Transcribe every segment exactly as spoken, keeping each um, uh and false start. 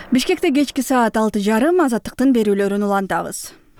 Бишкекте кечки саат алты жарым азаттыктын берүүлөрүн улантабыз.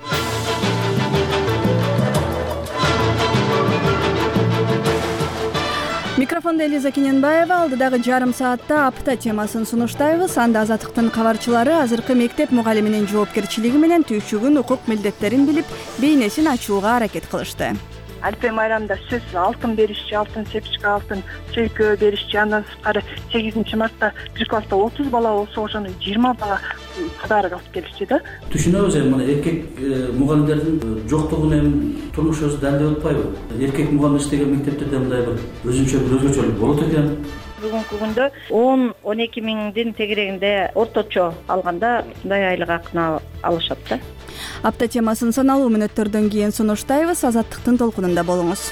Микрофонда Элиза Кененбаева. Алдыдагы жарым саатта апта темасын сунуштайбыз. Анда азаттыктын кабарчылары азыркы мектеп мугалиминин жоопкерчилиги менен түйшүгүн, укук милдеттерин билип, бейнесин ачууга аракет кылышты. Альпе майрамда сөз алтын беришчи, алтын сепчика, алтын чөйкө беришчи, андан сырткары сегизинчи мартта бир класста отуз бала болсо ошону жыйырма бала кабарга алып келишти да. Түшүнөбүз эми мына эркек мугалимдердин жоктугун эми турмушубуз далилдеп атпайбы? Эркек мугалим иштеген мектептерде мындай бир өзүнчө бир өзгөчөлүк болот экен. Бүгүнкү күндө он он эки миңдин тегерегинде орточо алганда мындай айлык акын алышат да. Апта темасын саналуу мүнөттөрдөн кийин сунуштайбыз. Азаттыктын толкунунда болуңуз.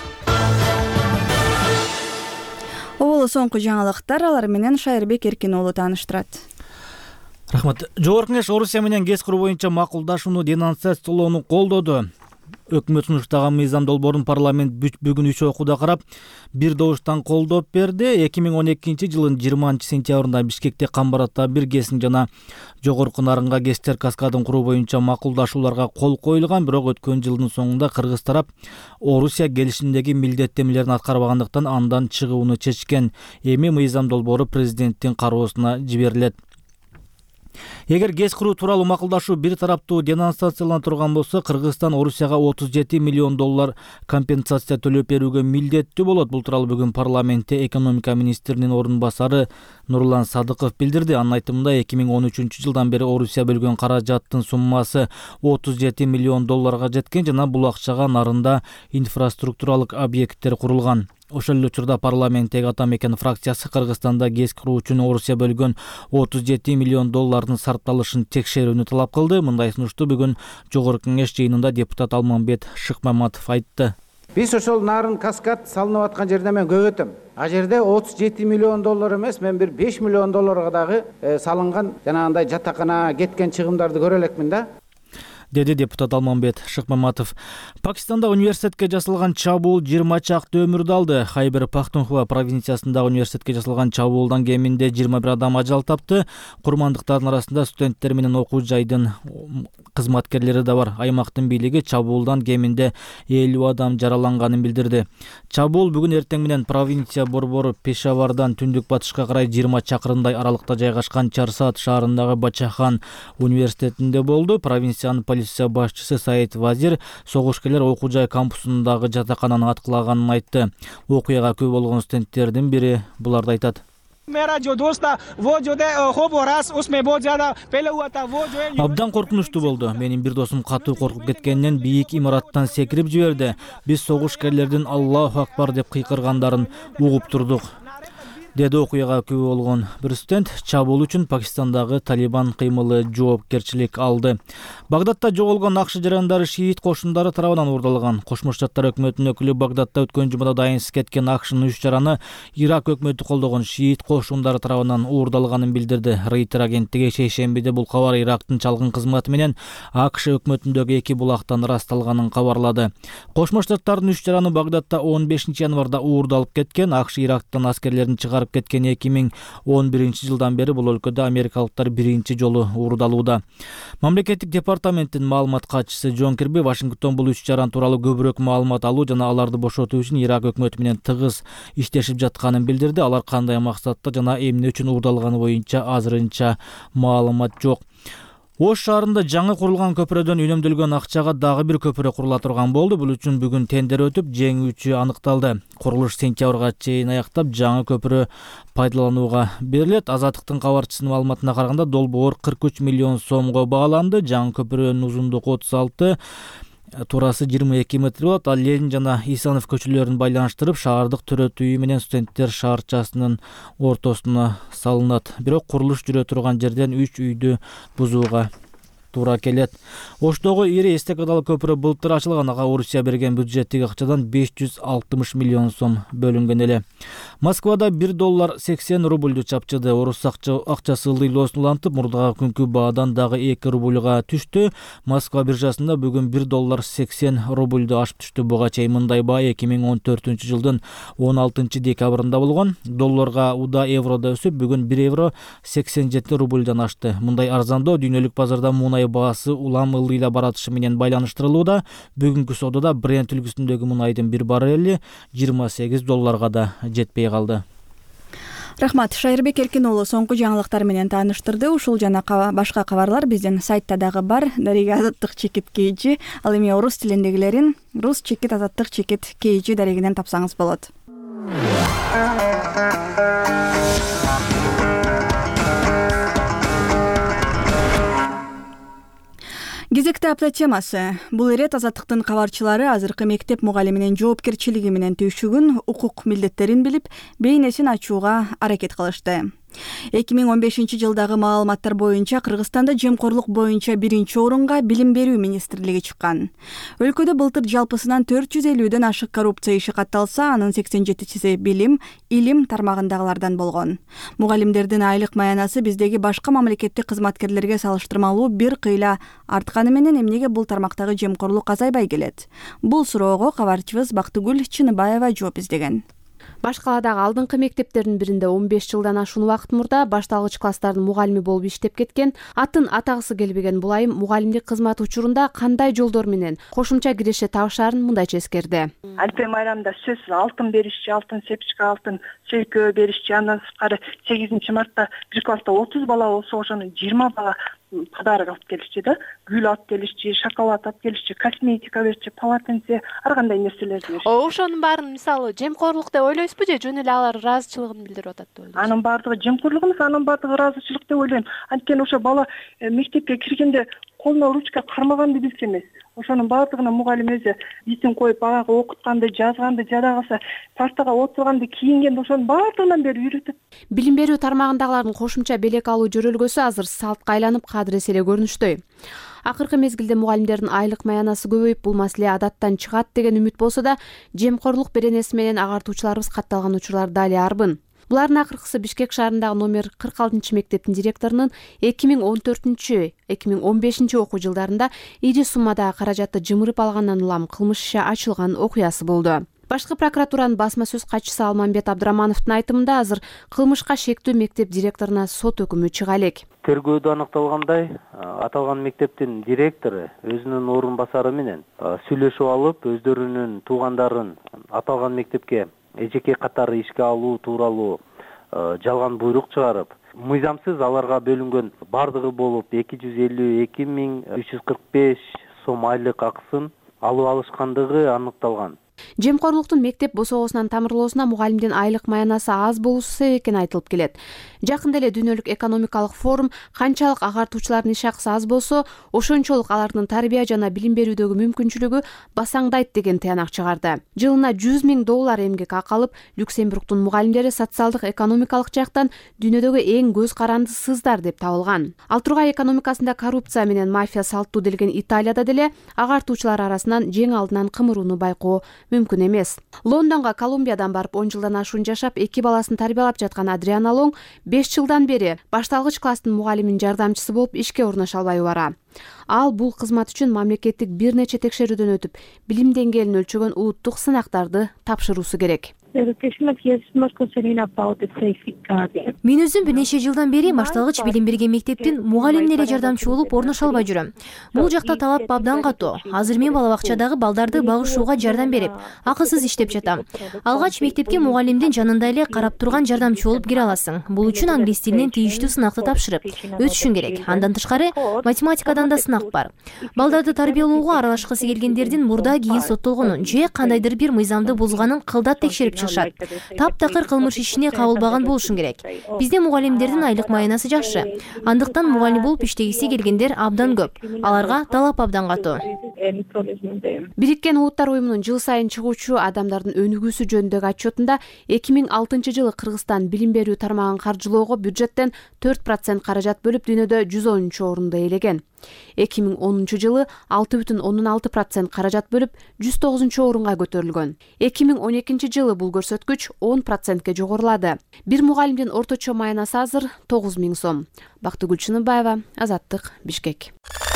Оболу соңку жаңылыктар, алар менен Шайырбек Эркин уулу тааныштырат. Рахмат. Жогорку Кеңеш Орусия менен ГЭС куруу боюнча макулдашууну денонсациялоону колдоду. Өкмөт сунуштаган мыйзам долбоорун парламент бүгүн үч окууда карап, бир добуштан колдоп берди. эки миң он экинчи жылдын жыйырманчы сентябрында Бишкекте Камбарата бир ГЭСин жана Жогорку Нарынга ГЭСтер каскадын куруу боюнча макулдашууларга кол коюлган, бирок өткөн жылдын соңунда кыргыз тарап Орусия келишимдеги милдеттемелерин аткарбагандыктан андан чыгууну чечкен. Эми мыйзам долбоору президенттин кароосуна жиберилет. Эгер ГЭС куруу тууралуу макулдашуу бир тараптуу денонсациялана турган болсо, Кыргызстан Орусияга отуз жети миллион доллар компенсация төлөп берүүгө милдеттүү болот. Бул тууралуу бүгүн парламентте экономика министринин орун басары Нурлан Садыков билдирди. Анын айтымында эки миң он үчүнчү жылдан бери Орусия бөлгөн каражаттын суммасы отуз жети миллион долларга жеткен жана бул акчага Нарында инфраструктуралык объекттер курулган. Ошол эле учурда парламенттеги Ата Мекен фракциясы Кыргызстанда ГЭС куруу үчүн Орусия бөлгөн отуз жети миллион доллардын сарпталышын текшерүүнү талап кылды. Мындай сунушту бүгүн Жогорку Кеңеш жыйынында депутат Алмамбет Шыкмаматов айтты. Биз ошол Нарын каскад салынып аткан жерде мен көп өтөм. А жерде отуз жети миллион доллар эмес, мен бир беш миллион долларга дагы салынган жанагындай жатакана кеткен чыгымдарды көрө элекмин да. Деди депутат Алмамбет Шыкмаматов. Пакистанда университетке жасалган чабуул жыйырма чакты өмүрдү алды. Хайбер Пахтунхва провинциясындагы университетке жасалган чабуулдан кеминде жыйырма бир адам ажал тапты. Курмандыктардын арасында студенттер менен окуу жайдын кызматкерлери да бар. Аймактын бийлиги чабуулдан кеминде элүү адам жараланганын билдирди. Чабуул бүгүн эртең менен провинция борбору Пешавардан түндүк батышка карай жыйырма чакырымдай аралыкта жайгашкан Чарсаат шаарындагы Бачахан университетинде болду. Провинциянын полиция башчысы Саид Вазир согушкерлер окуу жай кампусундагы жатакананы аткылаганын айтты. Окуяга күбө болгон студенттердин бири буларды айтат. Абдан коркунучтуу болду. Менин бир досум катуу коркуп кеткенинен бийик имараттан секирип жиберди. Биз согушкерлердин Аллаху акбар деп кыйкыргандарын угуп турдук, деди окуяга күбө болгон бир студент. Чабуул үчүн Пакистандагы Талибан кыймылы жоопкерчилик алды. Багдадта жоголгон акш жарандары шиит кошундары тарабынан уурдалган. Кошмо Штаттар өкмөтүнүн өкүлү Багдадта өткөн жумада дайынсыз кеткен акшнын үч жараны Ирак өкмөтү колдогон шиит кошундары тарабынан уурдалганын билдирди. Рейтер агенттиги шейшембиде бул кабар Ирактын чалгын кызматы менен акш өкмөтүндөгү эки булактан ырасталганын кабарлады. Кошмо Штаттардын үч жараны Багдадта он бешинчи январда уурдалып кеткен. Акш Ирактан аскерлерин чыгарып кеткен эки миң он биринчи жылдан бери бул өлкөдө америкалыктар биринчи жолу уурдалууда. Мамлекеттик департаменттин маалымат катчысы Джон Кирби Вашингтон бул үч жаран тууралуу көбүрөөк маалымат алуу жана аларды бошотуу үчүн Ирак өкмөтү менен тыгыз иштешип жатканын билдирди. Алар кандай максатта жана эмне үчүн уурдалганы боюнча азырынча маалымат жок. Ош шаарында жаңы курулган көпүрөдөн үнөмдөлгөн акчага дагы бир көпүрө курула турган болду. Бул үчүн бүгүн тендер өтүп, жеңүүчү аныкталды. Курулуш сентябрга чейин аяктап, жаңы көпүрө пайдаланууга берилет. Азаттыктын кабарчысынын маалыматына караганда, долбоор кырк үч миллион сомго бааланды. Жаңы көпүрөнүн узундугу отуз алты, турасы жыйырма эки метр болот. Ал Ленин жана Исанов көчөлөрүн байланыштырып, шаардык төрөтүү үйү менен студенттер шаарчасынын ортосуна салынат. Бирок курулуш жүрө турган жерден үч үйдү бузууга туура келет. Оштогу ири эстакадалуу көпүрө былтыр ачылган, ага Орусия берген бюджеттик акчадан беш жүз алтымыш миллион сом бөлүнгөн эле. Москвада бир доллар сексен рубльду чапчыды. Орус акчасы ылдыйлоосун улантып, мурдагы күнкү баадан дагы эки рубльга түштү. Москва биржасында бүгүн бир доллар сексен рубльду ашып түштү. Буга чейин мындай баа эки миң он төртүнчү жылдын он алтынчы декабрында болгон. Долларга уда еврода өсүп, бүгүн бир евро сексен жети рубльдан ашты. Мындай арзандоо дүйнөлүк базарда мунай баасы улам ылдыйла баратышы менен байланыштырылууда. Бүгүнкү содада Brent үлгүсүндөгү мунайдын бир баррели жыйырма сегиз долларга да жетпей калды. Рахмат, Шайырбек Эркин уулу соңку жаңылыктар менен тааныштырды. Ушул жана башка кабарлар биздин сайтта дагы бар. Дарига азаттык чекит кейжи, ал эми орус тилиндегилерин рус чекит азаттык чекит кейжи дарегинен тапсаңыз болот. Кезекте апта темасы. Бул ирет азаттыктын кабарчылары азыркы мектеп мугалиминин жоопкерчилиги менен түйшүгүн, укук милдеттерин билип, бейнесин ачууга аракет кылышты. эки миң он бешинчи жылдагы маалыматтар боюнча Кыргызстанда жемкорлук боюнча биринчи орунга Билим берүү министрлиги чыккан. Өлкөдө былтыр жалпысынан төрт жүз элүүдөн ашык коррупция иши катталса, анын сексен жетичиси билим, илим тармагындагылардан болгон. Мугалимдердин айлык маянасы биздеги башка мамлекеттик кызматкерлерге салыштырмалуу бир кыйла артканы менен эмнеге бул тармактагы жемкорлук азайбай келет? Бул суроого кабарчыбыз Бактыгүл Чыныбаева жооп издеген. Башкаладагы алдыңкы мектептердин биринде он беш жылдан ашуун убакыт мурда башталгыч класстардын мугалими болуп иштеп кеткен, атын атагысы келбеген бул айым мугалимдик кызмат учурунда кандай жолдор менен кошумча киреше табышаарын мындайча эскерди. Альпе майрамда сөзсүз алтын беришчи, алтын сепичка, алтын чөйкө беришчи, андан сырткары сегизинчи мартта бир класста отуз бала болсо, ошону жыйырма бала подарок алып келишчи да, гүл алып келишчи, шоколад алып келишчи, косметика беришчи, полотенце, ар кандай нерселерди беришчи. Ошонун баарын мисалы жемкорлук деп ойлойсузбу же жөн эле алар ыраазычылыгын билдирип атат деп ойлойсузбу? Анын баардыгы жемкорлук эмес, анын баардыгы ыраазычылык деп ойлойм. Анткени ошо бала мектепке киргенде колуна ручка кармаганды билсе эмес. Ошонун баардыгына мугалим өзү исин коюп, багы окутканды, жазганды, жада калса, партага отурганды, кийингенди, ошонун баардыгынан бери үйрөтөт. Билим берүү тармагындагылардын кошумча белек алуу жөрөлгөсү азыр салтка айланып кадыресе эле көрүнүштөй. Акыркы мезгилде мугалимдердин айлык маянасы көбөйүп, бул маселе адаттан чыгат деген үмүт болсо да, жемкорлук беренеси менен агартуучуларыбыз катталган учурлар дали арбын. Булардын акыркысы Бишкек шаарындагы номер кырк алтынчы мектептин директорунун эки миң он төртүнчү эки миң он бешинчи окуу жылдарында ири суммадагы каражатты жымырып алгандан улам кылмыш иши ачылган окуясы болду. Башкы прокуратуранын басма сөз катчысы Алмамбет Абдырамановдун айтымында азыр кылмышка шектүү мектеп директоруна сот өкүмү чыга элек. Тергөөдө аныкталгандай, аталган мектептин директору өзүнүн орун басары менен сүйлөшүп алып, өздөрүнүн туугандарын аталган мектепке эжеке катары ишке алуу тууралуу жалган буйрук чыгарып, мыйзамсыз аларга бөлүнгөн бардыгы болуп эки жүз элүү эки миң үч жүз кырк беш сом айлык акысын алып алышкандыгы аныкталган. Жемкорлуктун мектеп босогосунан тамырлоосуна мугалимдин айлык маянасы аз болуусу себеп экени айтылып келет. Жакында эле дүйнөлүк экономикалык форум канчалык агартуучулардын иш акысы аз болсо, ошончолук алардын тарбия жана билим берүүдөгү мүмкүнчүлүгү басаңдайт деген тыянак чыгарды. Жылына жүз миң доллар эмгек акы алып, Люксембургдун мугалимдери социалдык экономикалык жактан дүйнөдөгү эң көз карандысыздар деп табылган. Ал тургай экономикасында коррупция менен мафия салттуу делген Италияда деле агартуучулар арасынан жең алдынан кымырууну байкоо мүмкүн эмес. Лондонго Колумбиядан барып он жылдан ашуун жашап, эки баласын тарбиялап жаткан Адриана Лонг беш жылдан бери башталгыч класстын мугалиминин жардамчысы болуп ишке орноша албай бара. Ал бул кызмат үчүн мамлекеттик бир нече текшерүүдөн өтүп, билим деңгээлин өлчөгөн улуттук сынактарды тапшыруусу керек. Мен өзүм бир нече жылдан бери башталгыч билим берген мектептин мугалимине жардамчы болуп орноша албай жүрөм. Бул жакта талап абдан катуу. Азыр мен бала бакчадагы балдарды багышууга жардам берип, акысыз иштеп жатам. Алгач мектепке мугалимдин жанында эле карап турган жардамчы болуп кире аласың. Бул үчүн англис тилинен тийиштүү сынакты тапшырып өтүшүң керек. Андан тышкары математикадан да сынак бар. Балдарды тарбиялоого аралашкысы келгендердин мурда кийин соттолгонун же кандайдыр бир мыйзамды бузганын кылдат текшерип чыгышат. Таптакыр кылмыш ишине кабылбаган болушун керек. Бизде мугалимдердин айлык маянасы жакшы. Андыктан мугалим болуп иштегиси келгендер абдан көп. Аларга талап абдан катуу. Бириккен Улуттар уюмунун жыл сайын чыгуучу адамдардын өнүгүүсү жөнүндөгү отчетунда эки миң алтынчы жылы Кыргызстан билим берүү тармагын каржылоого бюджеттен төрт процент каражат бөлүп, дүйнөдө жүз онунчу орунду ээлеген. эки миң онунчу жылы алты бүтүн ондон алты процент каражат бөлүп жүз тогузунчу орунга көтөрүлгөн. эки миң он экинчи жылы бул көрсөткүч он процентке жогорулады. Бир мугалимдин орточо маянасы азыр тогуз миң сом. Бактыгүл Чыныбаева, Азаттык, Бишкек.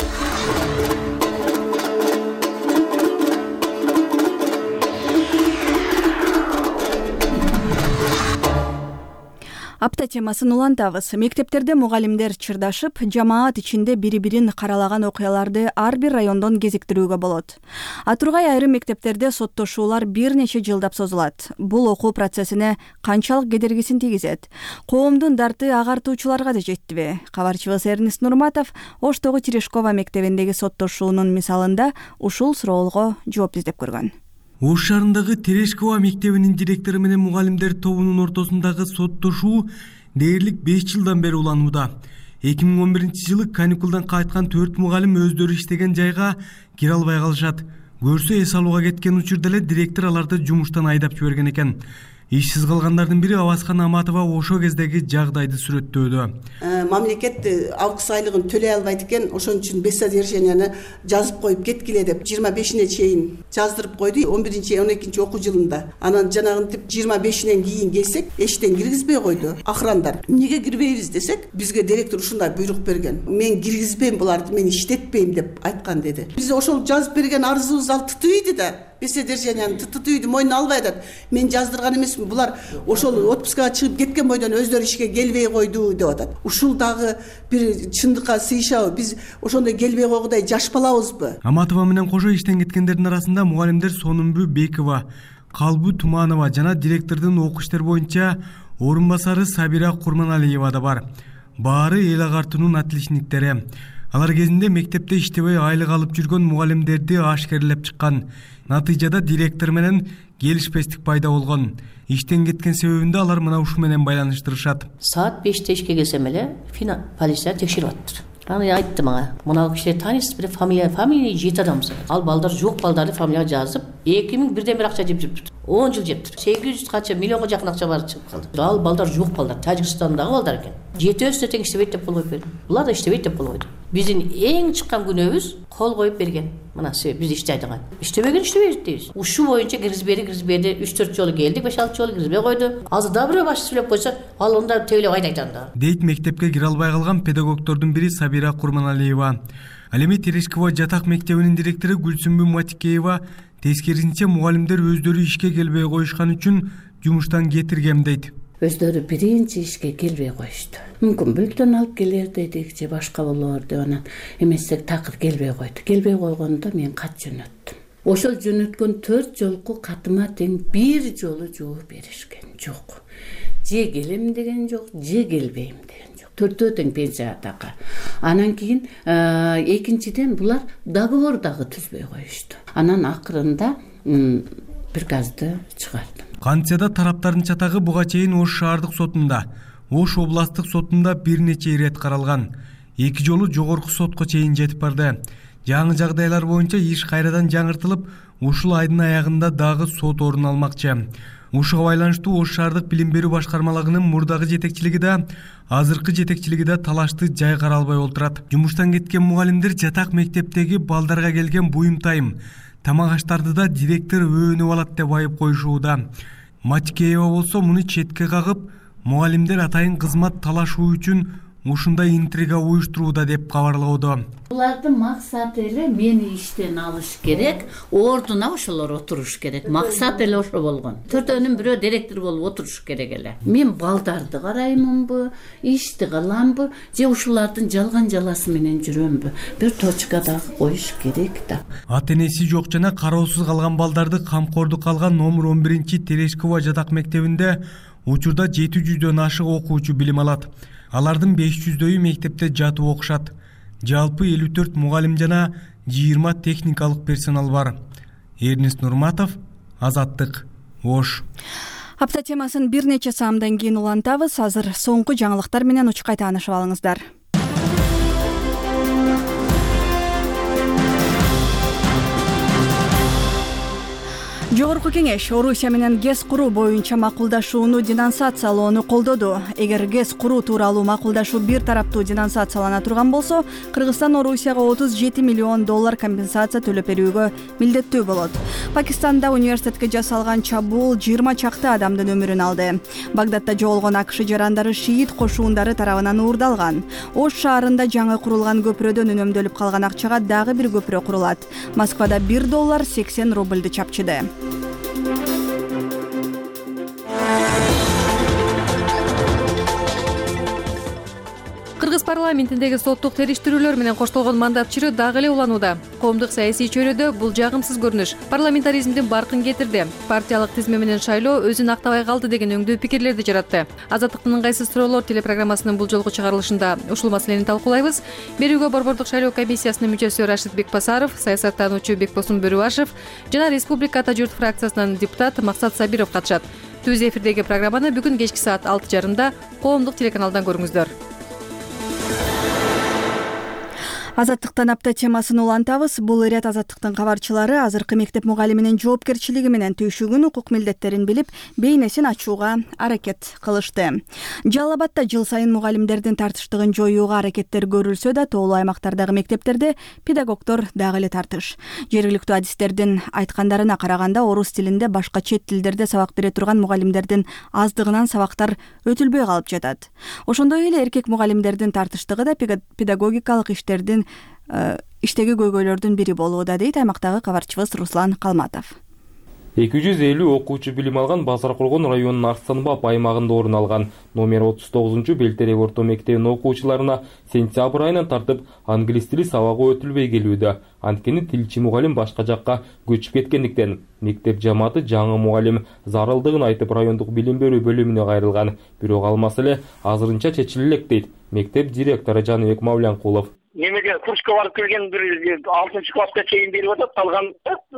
Апта темасын улантабыз. Мектептерде мугалимдер чырдашып, жамаат ичинде бири-бирин каралаган окуяларды ар бир райондон кезиктирүүгө болот. Атургай айрым мектептерде соттошуулар бир нече жылдап созулат. Бул окуу процессине канчалык кедергисин тийгизет? Коомдун дарты агартуучуларга да жеттиби? Кабарчыбыз Эрнест Нурматов Оштогу Терешкова мектебиндеги соттошуунун мисалында ушул суроолго жооп издеп көргөн. Ош шаарындагы Терешкова мектебинин директору менен мугалимдер тобунун ортосундагы соттошуу дээрлик беш жылдан бери уланууда. эки миң он биринчи жылы каникулдан кайткан төрт мугалим өздөрү иштеген жайга кире албай калышат. Көрсө эс алууга кеткен учурда эле директор аларды жумуштан айдап жиберген экен. Ишсиз калгандардын бири Авазхан Аматова ошол кездеги жагдайды сүрөттөөдө. Мамлекет август айлыгын төлөй албайт экен, ошон үчүн беш содержанияны жазып коюп кеткиле деп жыйырма бешине чейин жаздырып койду он биринчи он экинчи окуу жылында. Анан жанагынтип жыйырма бешинен кийин келсек, эчтен киргизбей койду охрандар. Эмнеге кирбейбиз десек, бизге директор ушундай буйрук берген. Мен киргизбейм буларды, мен иштетпейм деп айткан деди. Биз ошол жазып берген арызыбыз ал тытыйды да. Бес содержанияны тытыйды, мойнуна албай атат. Мен жаздырган эмесмин, булар ошол отпускага чыгып кеткен бойдон өздөрү ишке келбей койду деп атат. Ушул дагы бир чындыкка сыйышабы? Биз ошондой келбей койгудай жаш балабызбы? Аматова менен кошо иштен кеткендердин арасында мугалимдер Сонумбу Бекова, Калбу Туманова жана директордун окуу иштер боюнча орун басары Сабира Курманалиева да бар. Баары эл агартуунун отличниктери. Алар кезинде мектепте иштебей айлык алып жүргөн мугалимдерди ашкерлеп чыккан. Натыйжада директор менен келишпестик пайда болгон. Иштен кеткен себебинде алар мына ушу менен байланыштырышат. Саат беште ишке келсем эле полиция текшерип атыптыр. Аны айтты мага, мына кишилер таанисыз, бир фамилия, фамилия жети адамсыз. Ал балдар жок балдарды фамилия жазып, эки миң бирден бери акча жеп жүрүптүр. он жыл жептир. сегиз жүз канча миллионго жакын акча барып чыгып калды. Ал балдар жок балдар, Тажикстандагы балдар экен. Жетөөсү тең иштебейт деп кол коюп берди. Булар да иштебейт деп кол койду. Биздин эң чыккан күнөөбүз кол коюп берген. Мына себеп биз иштейдиган. Иштебеген иштебейт дейбиз. Ушу боюнча киргизбейди, киргизбейди, үч төрт жолу келдик, беш алты жолу киргизбей койду. Азыр да бирөө баш сүйлөп койсо, ал онда тейлеп айдайт анда. Дейт мектепке кире албай калган педагогдордун бири Сабира Курманалиева. Ал эми Терешкова жатак мектебинин директору Гүлсүмбү Матикеева тескерисинче мугалимдер өздөрү ишке келбей коюшкан үчүн жумуштан кетиргем дейт. Өздөрү биринчи ишке келбей коюшту. Мүмкүн бүлтөн алып келер дедик же башка болор деп анан эмессек такыр келбей койду. Келбей койгондо мен кат жөнөттүм. Ошол жөнөткөн төрт жолку катыма тең бир жолу жооп беришкен жок. Же келем деген жок, же келбейм деген жок. Төртөө тең пенсия атакка. Анан кийин экинчиден булар договор дагы түзбөй коюшту. Анан акырында приказды чыгардым. Кантсада тараптардын чатагы буга чейин Ош шаардык сотунда, Ош областтык сотунда бир нече ирет каралган. Эки жолу жогорку сотко чейин жетип барды. Жаңы жагдайлар боюнча иш кайрадан жаңыртылып, ушул айдын аягында дагы сот орун алмакчы. Ушуга байланыштуу Ош шаардык билим берүү башкармалыгынын мурдагы жетекчилиги да, азыркы жетекчилиги да талашты жай каралбай олтурат. Жумуштан кеткен мугалимдер жатак мектептеги балдарга келген буюм тайым, тамак аштарды да директор өөнүп алат деп айып коюшууда. Матикеева болсо муну четке кагып, мугалимдер атайын кызмат талашуу үчүн ушундай интрига уюштурууда деп кабарлоодо. Булардын максаты эле мени иштен алыш керек, ордуна ошолор отуруш керек. Максат эле ошо болгон. Төртөөнүн бирөө директор болуп отуруш керек эле. Мен балдарды караймынбы, ишти кыламбы, же ушулардын жалган жаласы менен жүрөмбү? Бир точка дагы коюш керек да. Ата энеси жок жана кароосуз калган балдарды камкордукка алган номер он биринчи Терешкова жатак мектебинде учурда жети жүздөн ашык окуучу билим алат. Алардын беш жүздөйү мектепте жатып окушат. Жалпы элүү төрт мугалим жана жыйырма техникалык персонал бар. Эрнест Нурматов, Азаттык, Ош. Апта темасын бир нече саамдан кийин улантабыз. Азыр соңку жаңылыктар менен учкай таанышып алыңыздар. Жогорку кеңеш Орусия менен ГЭС куруу боюнча макулдашууну денонсациялоону колдоду. Эгер ГЭС куруу тууралуу макулдашуу бир тараптуу денонсациялана турган болсо, Кыргызстан Орусияга отуз жети миллион доллар компенсация төлөп берүүгө милдеттүү болот. Пакистанда университетке жасалган чабуул жыйырма чакты адамдын өмүрүн алды. Багдадда жоголгон АКШ жарандары шиит кошуундары тарабынан уурдалган. Ош шаарында жаңы курулган көпүрөдөн үнөмдөлүп калган акчага дагы бир көпүрө курулат. Москвада бир доллар сексен рубльды чапчыды. Кыргыз парламентиндеги соттук териштирүүлөр менен коштолгон мандат чыры дагы эле уланууда. Коомдук саясий чөйрөдө бул жагымсыз көрүнүш парламентаризмдин баркын кетирди. Партиялык тизме менен шайлоо өзүн актабай калды деген өңдүү пикирлерди жаратты. Азаттыктын ыңгайсыз суроолор телепрограммасынын бул жолку чыгарылышында ушул маселени талкуулайбыз. Берүүгө Борбордук шайлоо комиссиясынын мүчөсү Рашид Бекбасаров, саясаттануучу Бекбосун Бөрүбашев жана Республика Ата журт фракциясынан депутат Максат Сабиров катышат. Түз эфирдеги программаны бүгүн кечки саат алты жарымда коомдук телеканалдан көрүңүздөр. Азаттыктан апта темасын улантабыз. Бул ирет Азаттыктын кабарчылары азыркы мектеп мугалиминин жоопкерчилиги менен түйшүгүн, укук милдеттерин билип, бейнесин ачууга аракет кылышты. Жалал Абадда жыл сайын мугалимдердин тартыштыгын жоюуга аракеттер көрүлсө да, тоолуу аймактардагы мектептерде педагогдор дагы эле тартыш. Жергиликтүү адистердин айткандарына караганда, орус тилинде башка чет тилдерде сабак бере турган мугалимдердин аздыгынан сабактар өтүлбөй калып жатат. Ошондой эле эркек мугалимдердин тартыштыгы да педагогикалык иштердин иштеги көйгөйлөрдүн бири болууда, дейт аймактагы кабарчыбыз Руслан Калматов. эки жүз элүү окуучу билим алган Базаркулгон районунун Арстанбап аймагында орун алган номер отуз тогузунчу Белтерек орто мектебинин окуучуларына сентябрь айынан тартып англис тили сабагы өтүлбөй келүүдө. Анткени тилчи мугалим башка жакка көчүп кеткендиктен мектеп жамааты жаңы мугалим зарылдыгын айтып райондук билим берүү бөлүмүнө кайрылган. Бирок ал маселе азырынча чечиле элек, дейт мектеп директору Жаныбек Мавлянкулов. Немеге курска барып келген бир алтынчы класска чейин берип атат, калган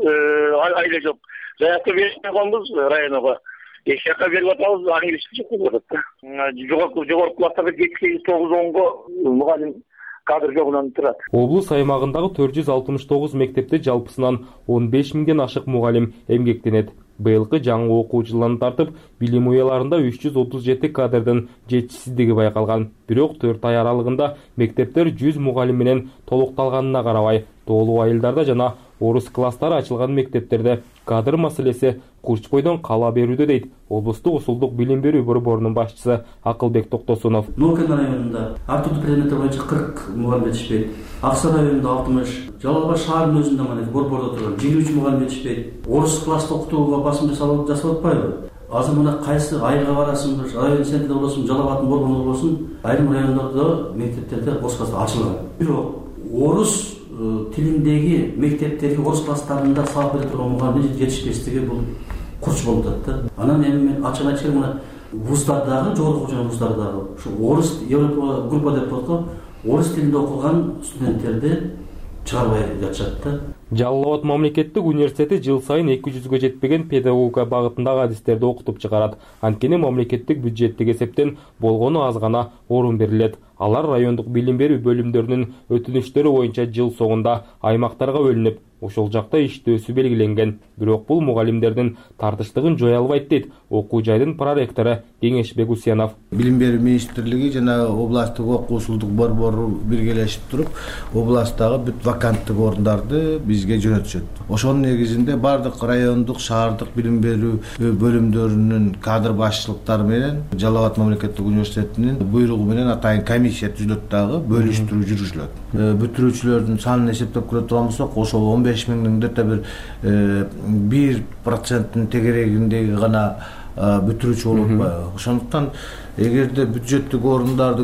айла жок. Заявка берип койгонбуз районго. Эч жака берип атабыз, англис жок болуп атат. Жогорку жогорку класстарга жети тогуз онго мугалим кадр жогунан турат. Облус аймагындагы төрт жүз алтымыш тогуз мектепте жалпысынан он беш миңден ашык мугалим эмгектенет. Быйылкы жаңы окуучуларны тартып, билим уяларында үч жүз отуз жети кадрдын жетишсиздиги байкалган. Бирок төрт ай аралыгында мектептер жүз мугалим менен толукталганына карабай, тоолуу айылдарда жана орус класстары ачылган мектептерде кадр маселеси Курчкойдон кала берүүдө, дейт облустук усулдук билим берүү борборунун башчысы Акылбек Токтосунов. Нуркен районунда ар түрдүү предметтер боюнча кырк мугалим жетишпейт. Аксай районунда алтымыш, Жалал Абад шаарынын өзүндө мына борбордо турган жыйырма үч мугалим жетишпейт. Орус класста окутууга басым жасалып жасап атпайбы? Азыр мына кайсы айга барасың, район центрде болосуң, Жалал Абадтын борборунда болосуң, айрым райондордо мектептерде орус классы ачылган. Бирок орус тилиндеги мектептерге орус класстарында сабак бере турган мугалим жетишпестиги бул курч болуп атат да. Анан эми мен ачык айтышым мына вуздардагы, жогорку окуган вуздардагы ушу орус Европа группа деп коет, орус тилинде окуган студенттерди чыгарбай жатышат да. Жалал Абад мамлекеттик университети жыл сайын эки жүзгө жетпеген педагогика багытындагы адистерди окутуп чыгарат. Анткени мамлекеттик бюджеттик эсептен болгону аз гана орун берилет. Алар райондук билим берүү бөлүмдөрүнүн өтүнүчтөрү боюнча жыл соңунда аймактарга бөлүнүп, ошол жакта иштөөсү белгиленген. Бирок бул мугалимдердин тартыштыгын жоя албайт, дейт окуу жайдын проректору Кеңешбек Усенов. Билим берүү министрлиги жана областтык окуусулдук борбору биргелешип туруп, областтагы бүт ваканттык орундарды бизге жөнөтүшөт. Ошонун негизинде бардык райондук, шаардык билим берүү бөлүмдөрүнүн кадр башчылыктары менен Жалал Абад мамлекеттик университетинин буйругу менен атайын комиссия түзүлөт, дагы бөлүштүрүү жүргүзүлөт. Бүтүрүүчүлөрдүн санын эсептеп көрө турган болсок, ошол он беш миңдин где-то бир бир проценттин тегерегиндеги гана бүтүрүүчү болуп атпайбы. Ошондуктан эгерде бюджеттик орундарды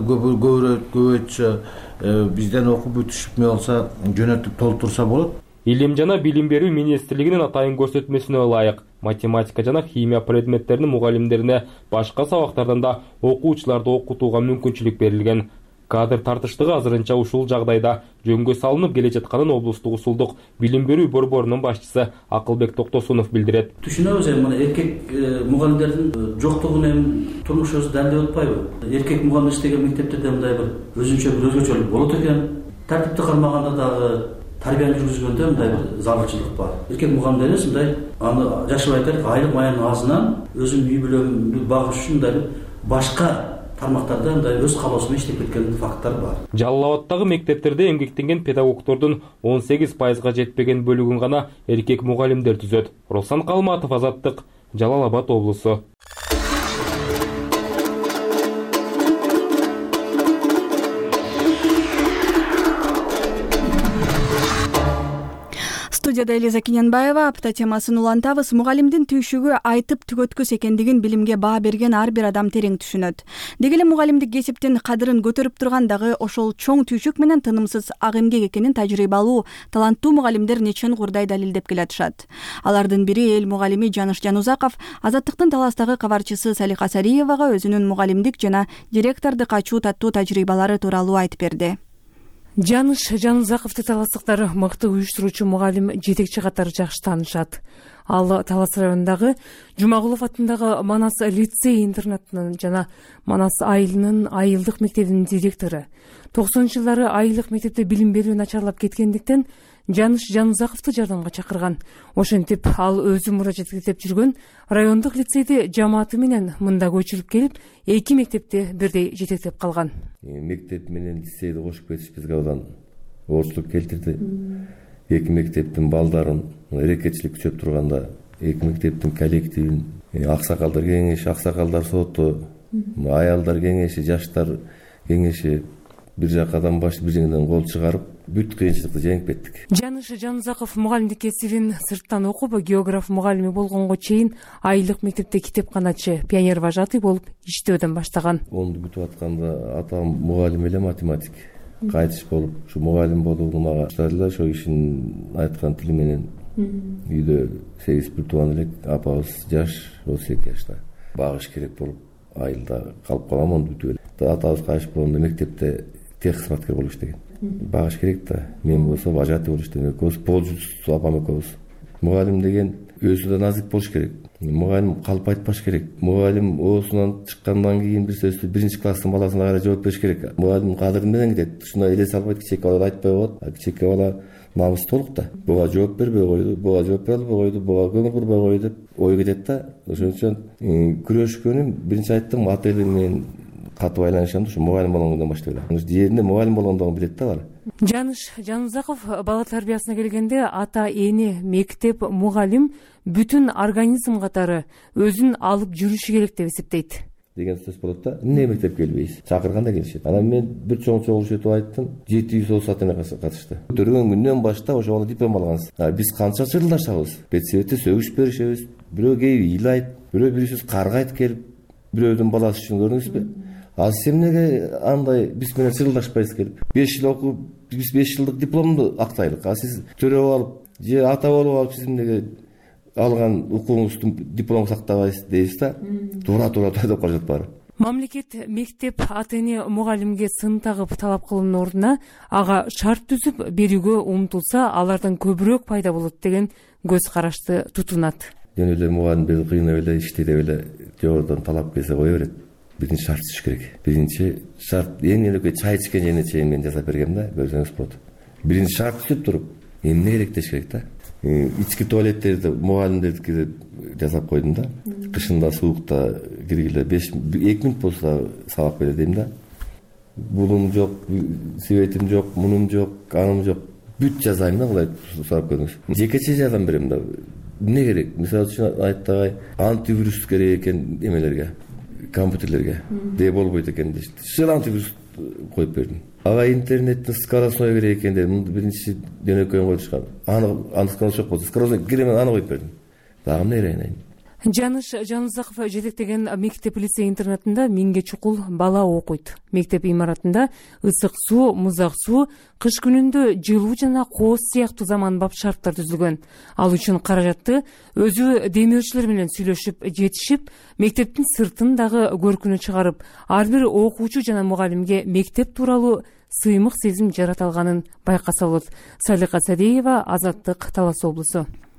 көбөйтсө, бизден окуп бүтүшүп эмне болсо жөнөтүп толтурса болот. Илим жана билим берүү министрлигинин атайын көрсөтмөсүнө ылайык математика жана химия предметтеринин мугалимдерине башка сабактардан да окуучуларды окутууга мүмкүнчүлүк берилген. Кадр тартыштыгы азырынча ушул жагдайда жөнгө салынып келе жатканын облустук усулдук билим берүү борборунун башчысы Акылбек Токтосунов билдирет. Түшүнөбүз, эми мына эркек мугалимдердин жоктугун эми турмуш өзү далилдеп атпайбы? Эркек мугалим иштеген мектептерде мындай бир өзүнчө бир өзгөчөлүк болот экен. Тартипти кармаганда дагы тарбияны жүргүзгөндө мындай бир зарылчылык бар. Эркек мугалимдер эмес, мындай аны жашып айтайык, айлык маянын азынан өзүнүн үй бүлөмүн багыш үчүн мындай башка тармактарда мындай өз каалоосу менен иштеп кеткен факттар бар. Жалал Абадтагы мектептерде эмгектенген педагогдордун он сегиз пайызга жетпеген бөлүгүн гана эркек мугалимдер түзөт. Руслан Калматов, Азаттык, Жалал Абад облусу. Студияда Элиза Кененбаева. Апта темасын улантабыз. Мугалимдин түйшүгү айтып түгөткүс экендигин билимге баа берген ар бир адам терең түшүнөт. Деги эле мугалимдик кесиптин кадырын көтөрүп тургандагы ошол чоң түйшүк менен тынымсыз ак эмгек экенин тажрыйбалуу, таланттуу мугалимдер нечен курдай далилдеп келатышат. Алардын бири эл мугалими Жаныш Жанузаков Азаттыктын Таластагы кабарчысы Салиха Сариевага өзүнүн мугалимдик жана директордук ачуу таттуу тажрыйбалары тууралуу айтып берди. Жаныш Жанузаковду таластыктар мыкты уюштуруучу мугалим, жетекчи катары жакшы таанышат. Ал Талас районундагы Жумагулов атындагы Манас лицей интернатынын жана Манас айылынын айылдык мектебинин директору. токсонунчу жылдары айылдык мектепте билим берүү начарлап кеткендиктен Жаныш Жанузаковду жардамга чакырган. Ошентип ал өзү муражат этип жүргөн райондук лицейди жамааты менен мында көчүрүп келип, эки мектепти бирдей жетектеп калган. Мектеп менен лицейди кошуп кетиш бизге одан оорчулук келтирди. Эки мектептин балдарын эрекетчилик күчөп турганда, эки мектептин коллективин, аксакалдар кеңеши, аксакалдар соту, аялдар кеңеши, жаштар кеңеши бир жакадан баш бир жеңден кол чыгарып, бүт кыйынчылыкты жеңип кеттик. Жаныш Жанузаков мугалимдик кесибин сырттан окуп, географ мугалими болгонго чейин айылдык мектепте китепканачы, пионер вожатый болуп иштөөдөн баштаган. Онду бүтүп атканда атам мугалим эле, математик. Кайтыш болуп, ушу мугалим болууну мага баштадылар, ошо кишинин айткан тили менен. Үйдө сегиз бир тууган элек, апабыз жаш, отуз эки жашта. Багыш керек болуп, айылда калып калам, онду бүтүп эле. Атабыз кайтыш болгондо мектепте тех кызматкер болуп иштеген. Багыш керек да, мен болсо вожатый болуп иштеген. Экөөбүз полжус апам экөөбүз. Мугалим деген өзү да назик болуш керек. Мугалим калп айтпаш керек. Мугалим оосунан чыккандан кийин бир сөздү биринчи класстын баласына карай жооп бериш керек. Мугалим кадыры менен кетет. Ушундай эле салбайт, кичээкей бала айтпай коет. А кичээкей бала намыстуулук да. Буга жооп бербей койду, буга жооп бере албай койду, буга көңүл бурбай койду деп ой кетет да. Ошон үчүн күрөшкөнүм биринчи айттым, ата элим менен катуу байланышамды, ушу мугалим болгондон баштап эле. Жеринде мугалим болгондон билет да бар. Жаныш Жанузаков бала тарбиясына келгенде ата, эне, мектеп, мугалим бүтүн организм катары өзүн алып жүрүшү керек деп эсептейт. Деген сөз болот да. Эмне мектепке келбейсиз? Чакырганда келишет. Анан мен бир чоң чогулуш өтүп айттым. жети жүз отуз ата эне катышты. Көргөн күндөн баштап ошого диплом алганбыз. Биз канча чырылдашабыз. Бетсебетте сөгүш беришебиз. Бирөө келип ыйлайт, бирөө бирөөсүз каргайт келип, бирөөдүн баласы үчүн көрдүңүзбү? А сиз эмнеге андай биз менен чырылдашпайсыз келип? беш жыл окуп, биз беш жылдык дипломду актайлык. А сиз төрөп алып, же ата болуп алып, сиз эмнеге алган укугуңуздун дипломун сактабайсыз дейсиз да? Туура туура деп каражат баары. Мамлекет мектеп ата эне мугалимге сын тагып талап кылуунун ордуна ага шарт түзүп берүүгө умтулса, алардан көбүрөөк пайда болот деген көз карашты тутунат. Жөн эле мугалимдерди кыйнап эле иштейт эле жогорудон талап келсе кое берет. Биринчи шарт түзүш керек. Биринчи шарт эң эле чай ичкен жерине чейин мен жасап бергем да, көрсөңүз болот. Биринчи шарт түзүп туруп, эмне керек деш керек да. Ички туалеттерди мугалимдердики жасап койдум да. Кышында суукта киргиле беш эки мүнөт болсо сабак берет дейм да. Булум жок, светим жок, мунум жок, аным жок. Бүт жазайм да, кулай сурап көрүңүз. Жекече жардам берем да. Эмне керек? Мисалы үчүн айттагай, антивирус керек экен эмелерге, компьютерлерге. Де болбойт экен дешти. Шыл антивирус коюп бердим. Ага интернеттин скоростной керек экен дедим. Биринчи жөнөкөйүн коюшкан. Аны аны жок болсо скоростной киремен аны коюп бердим. Дагы эмне берейин? Жаныш Жанузаков жетектеген мектеп лицей интернатында миңге чукул бала окуйт. Мектеп имаратында ысык суу, музак суу, кыш күнүндө жылуу жана кооз сыяктуу заманбап шарттар түзүлгөн. Ал үчүн каражатты өзү демөөрчүлөр менен сүйлөшүп, жетишип, мектептин сыртын дагы көркүнө чыгарып, ар бир окуучу жана мугалимге мектеп тууралуу сыймык сезим жарата алганын байкаса болот. Салиха Садеева, Азаттык, Талас облусу.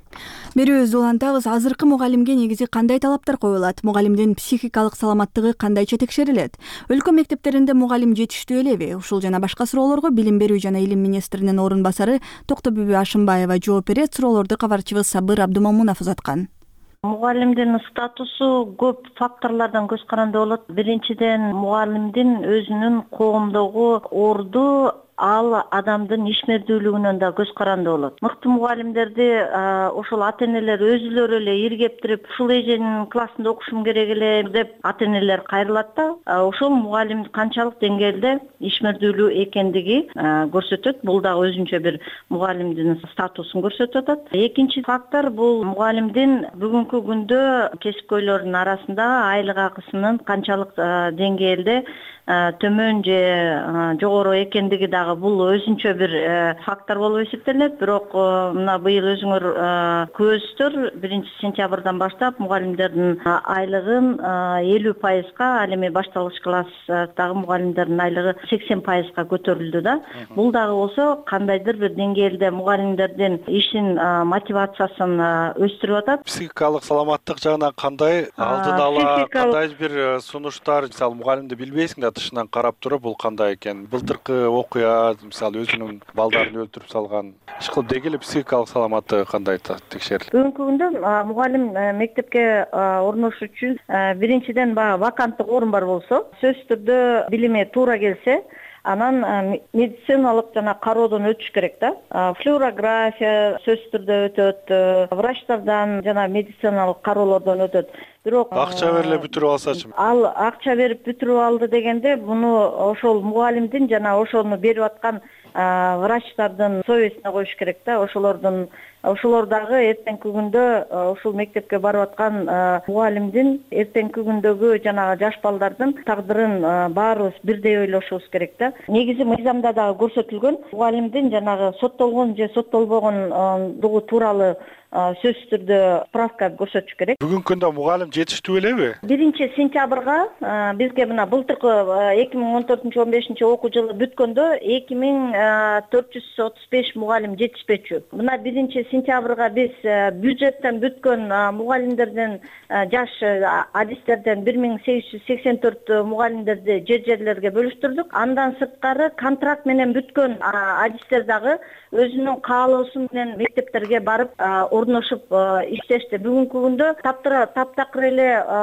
берүүбүздү улантабыз. Азыркы мугалимге негизи кандай талаптар коюлат? Мугалимдин психикалык саламаттыгы кандайча текшерилет? Өлкө мектептеринде мугалим жетиштүү элеби? Ушул жана башка суроолорго Билим берүү жана илим министринин орун басары Токтобүбү Ашымбаева жооп берет. Суроолорду кабарчыбыз Сабыр Абдумамунов узаткан. Мугалимдин статусу көп факторлордон көз каранды болот. Биринчиден, мугалимдин өзүнүн коомдогу орду ал адамдын ишмердүүлүгүнөн да көз каранды болот. Мыкты мугалимдерди ошол ата энелер өзүлөрү эле иргептирип, ушул эженин классында окушум керек эле деп ата энелер кайрылат да, ошол мугалим канчалык деңгээлде ишмердүүлүү экендиги көрсөтөт. Бул дагы өзүнчө бир мугалимдин статусун көрсөтүп атат. Экинчи фактор бул мугалимдин бүгүнкү күндө кесипкөйлөрдүн арасында айлык акысынын канчалык деңгээлде төмөн же жогору экендиги дагы бул өзүнчө бир фактор болуп эсептелет. Бирок мына быйыл өзүңөр күбөсүздөр, биринчи сентябрдан баштап мугалимдердин айлыгын элүү пайызга, ал эми башталгыч класстагы мугалимдердин айлыгы сексен пайызга көтөрүлдү да. Бул дагы болсо кандайдыр бир деңгээлде мугалимдердин ишин мотивациясын өстүрүп атат. Психикалык саламаттык жагынан кандай алдын ала кандай бир сунуштар, мисалы мугалимди билбейсиң да тышынан карап туруп бул кандай экен, былтыркы окуя, мисалы өзүнүн балдарын өлтүрүп салган, иш кылып деги эле психикалык саламаттыгы кандай текшерилет? Бүгүнкү күндө мугалим мектепке орношуу үчүн биринчиден баягы ваканттык орун бар болсо, сөзсүз түрдө билими туура келсе, анан медициналык жана кароодон өтүш керек да. Флюорография сөзсүз түрдө өтөт, врачтардан жана медициналык кароолордон өтөт. Бирок акча берилип бүтүрүп алсачы? Ал акча берип бүтүрүп алды дегенде, буну ошол мугалимдин жана ошону берип аткан врачтардын совестине коюш керек да. Ошолордун ошолор дагы эртеңки күндө ушул мектепке барып аткан мугалимдин эртеңки күндөгү жанагы жаш балдардын тагдырын баарыбыз бирдей ойлошубуз керек да. Негизи мыйзамда дагы көрсөтүлгөн, мугалимдин жанагы соттолгон же соттолбогондугу тууралуу сөзсүз түрдө справка көрсөтүш керек. Бүгүнкү күндө мугалим жетиштүү элеби? биринчи сентябрга бизге мына былтыркы эки миң он төртүнчү он бешинчи окуу жылы бүткөндө эки миң төрт жүз отуз беш мугалим жетишпечү. Мына биринчи сентябрга биз бюджеттен бүткөн мугалимдерден, жаш адистерден бир миң сегиз жүз сексен төрт мугалимдерди жер жерлерге бөлүштүрдүк. Андан сырткары контракт менен бүткөн адистер дагы өзүнүн каалоосу менен мектептерге барып орношуп иштешти. Бүгүнкү күндө таптыра таптакыр эле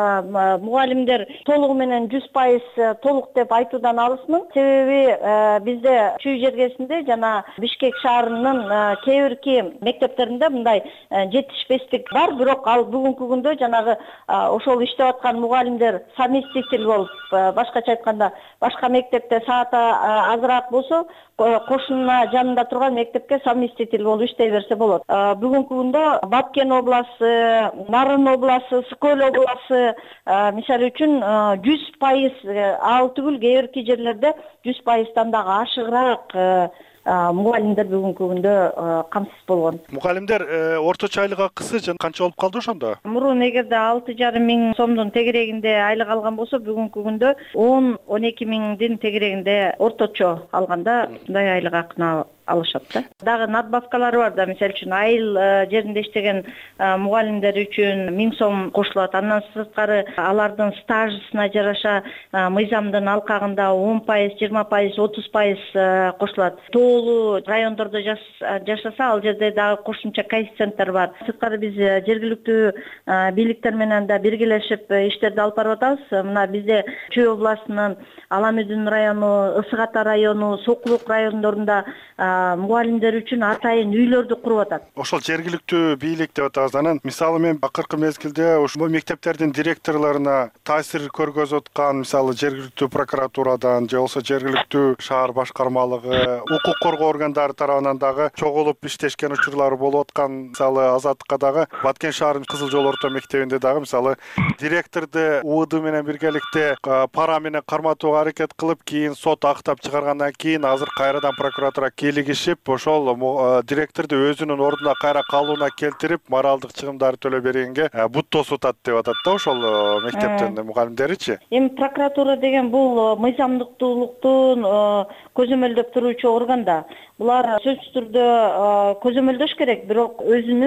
мугалимдер толугу менен жүз пайыз толук деп айтуудан алысмын. Себеби бизде Чүй жергесинде жана Бишкек шаарынын кээ бирки мектептеринде мындай жетишпестик бар, бирок ал бүгүнкү күндө жанагы ошол иштеп аткан мугалимдер совместитель болуп, башкача айтканда, башка мектепте сааты азыраак болсо, кошуна жанында турган мектепке совместитель болуп иштей берсе болот. Бүгүнкү күндө Баткен областы, Нарын областы, Скөл областы мисалы үчүн жүз пайыз, ал түгүл кээ бирки жерлерде жүз пайыздан дагы ашыгыраак мугалимдер бүгүнкү күндө камсыз болгон. Мугалимдер орточо айлык акысы канча болуп калды ошондо? Мурун эгерде алты жарым миң сомдун тегерегинде айлык алган болсо, бүгүнкү күндө он он эки миңдин тегерегинде орточо алганда мындай айлык акыны алышат да. Дагы надбавкалары бар да, мисалы үчүн айыл жеринде иштеген мугалимдер үчүн миң сом кошулат. Андан сырткары алардын стажысына жараша мыйзамдын алкагында он пайыз, жыйырма пайыз, отуз пайыз кошулат. Тоолуу райондордо жашаса, ал жерде дагы кошумча коэффициенттер бар. Сырткары биз жергиликтүү бийликтер менен да биргелешип иштерди алып барып атабыз. Мына бизде Чүй областынын Аламүдүн району, Ысык Ата району, Сокулук райондорунда мугалимдер үчүн атайын үйлөрдү куруп атат. Ошол жергиликтүү бийлик деп атабыз. Анан мисалы мен акыркы мезгилде ушул мектептердин директорлоруна таасир көргөзүп аткан, мисалы жергиликтүү прокуратурадан же болбосо жергиликтүү шаар башкармалыгы, укук коргоо органдары тарабынан дагы чогулуп иштешкен учурлары болуп аткан. Мисалы Азаттыкка дагы Баткен шаарынын Кызыл жол орто мектебинде дагы мисалы директорду УУД менен биргеликте пара менен карматууга аракет кылып, кийин сот актап чыгаргандан кийин азыр кайрадан прокуратура кийлигишип, ошол директорду өзүнүн ордуна кайра калууна келтирип, моралдык чыгымдарды төлөп бергенге бут тосуп атат деп атат да ошол мектептин мугалимдеричи. Эми прокуратура деген бул мыйзамдуулуктун көзөмөлдөп туруучу орган да. Булар сөзсүз түрдө көзөмөлдөш керек, бирок өзүнүн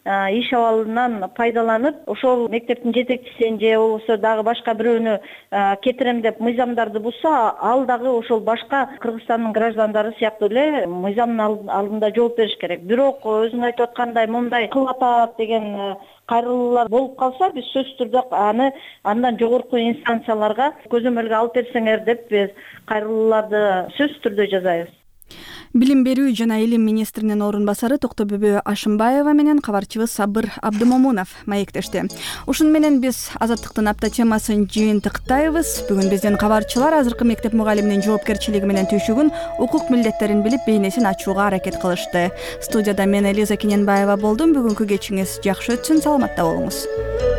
иш абалынан пайдаланып ошол мектептин жетекчисин же болбосо дагы башка бирөөнү кетирем деп мыйзамдарды бузса, ал дагы ошол башка Кыргызстандын граждандары сыяктуу эле мыйзамдын алдында жооп бериш керек. Бирок өзүң айтып аткандай мондай кылып атат деген кайрылуулар болуп калса, биз сөзсүз түрдө аны андан жогорку инстанцияларга көзөмөлгө алып берсеңер деп биз кайрылууларды сөзсүз түрдө жазайбыз. Билим берүү жана илим министринин орун басары Токтобүбө Ашымбаева менен кабарчыбыз Сабыр Абдымомунов маектешти. Ушун менен биз азаттыктын апта темасын жыйынтыктайбыз. Бүгүн биздин кабарчылар азыркы мектеп мугалиминин жоопкерчилиги менен түйшүгүн, укук милдеттерин билип, бейнесин ачууга аракет кылышты. Студияда мен Элиза Кененбаева болдум. Бүгүнкү кечиңиз жакшы өтсүн, саламатта болуңуз.